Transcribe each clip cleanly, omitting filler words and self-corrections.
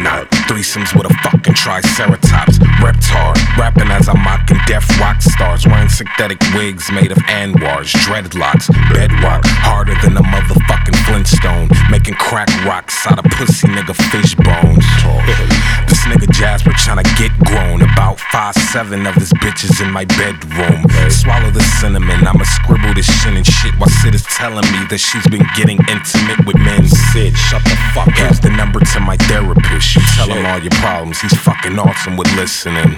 not. Threesomes with a fucking triceratops. Reptar, rapping as I'm mocking deaf rock stars. Wearing synthetic wigs made of Anwars. Dreadlocks, bedrock, harder than a motherfucking Flintstone. Making crack rocks out of pussy nigga fish bones. This nigga Jasper tryna get grown. About 5'7" of his bitches in my bedroom. Swallow the cinnamon, I'ma scribble this shit and shit while Sid is telling me that she's been getting intimate with men. Sid, shut the fuck up. Here's the number to my therapist. You tell him all your problems, he's fucking awesome with listening.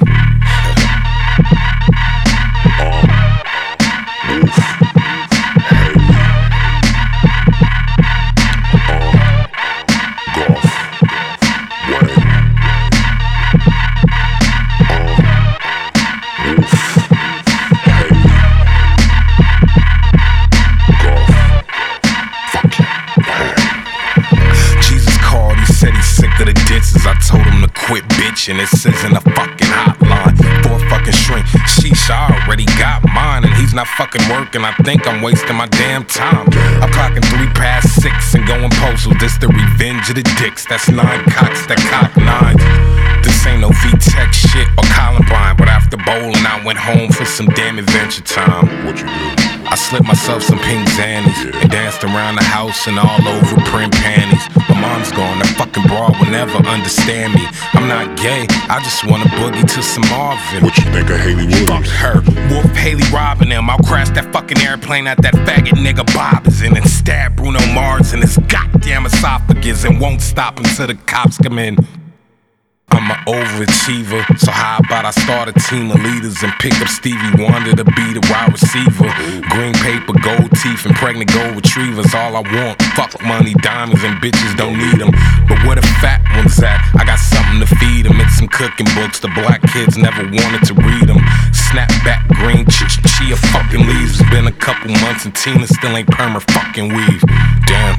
Of the disses, I told him to quit bitching. This isn't a fucking hotline for a fucking shrink. Sheesh, I already got mine, and he's not fucking working. I think I'm wasting my damn time. I'm clocking 3 past 6 and going postal. This the revenge of the dicks. That's 9 cocks that cock 9s. This ain't no V-Tech shit or Columbine, but after bowling, I went home for some damn adventure time. What you do? I slipped myself some pink zannies and danced around the house and all over print panties. My mom's gone, that fucking broad will never understand me. I'm not gay, I just wanna boogie to some Marvin. What you think of Haley Williams? Fuck her, Wolf Haley robbing them. I'll crash that fucking airplane at that faggot nigga Bob is in and stab Bruno Mars in his goddamn esophagus and won't stop until the cops come in. I'm an overachiever, so how about I start a team of leaders and pick up Stevie Wonder to be the wide receiver. Green paper, gold teeth, and pregnant gold retrievers, all I want. Fuck money, diamonds, and bitches don't need them. But where the fat ones at? I got something to feed them. It's some cooking books, the black kids never wanted to read them. Snapback, green, chia fucking leaves. It's been a couple months and Tina still ain't perma fucking weave. Damn.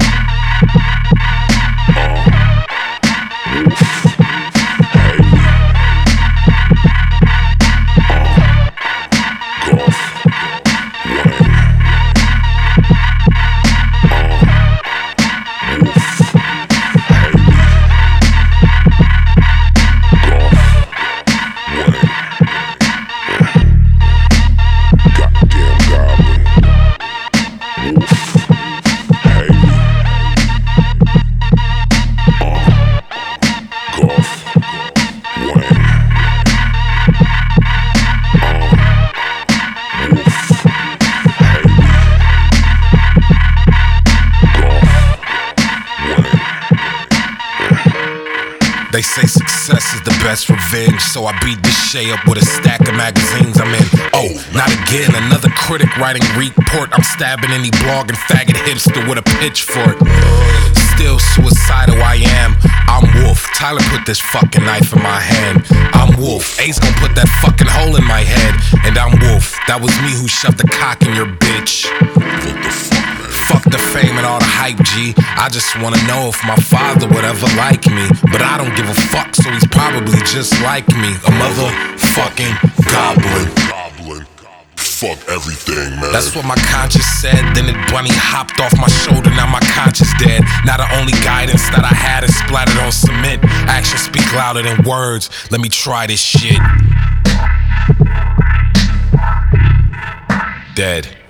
They say success is the best revenge, so I beat this shay up with a stack of magazines I'm in. Oh, not again, another critic writing report. I'm stabbing any blogging faggot hipster with a pitchfork. Still suicidal I am. I'm Wolf. Tyler put this fucking knife in my hand. I'm Wolf. Ace gon' put that fucking hole in my head. And I'm Wolf. That was me who shoved the cock in your bitch. What the fuck? Fuck the fame and all the hype, G. I just wanna know if my father would ever like me. But I don't give a fuck, so he's probably just like me. A motherfucking goblin. Fuck everything, man. That's what my conscience said. Then it bunny hopped off my shoulder. Now my conscience dead. Now the only guidance that I had is splattered on cement. Actions speak louder than words. Let me try this shit. Dead.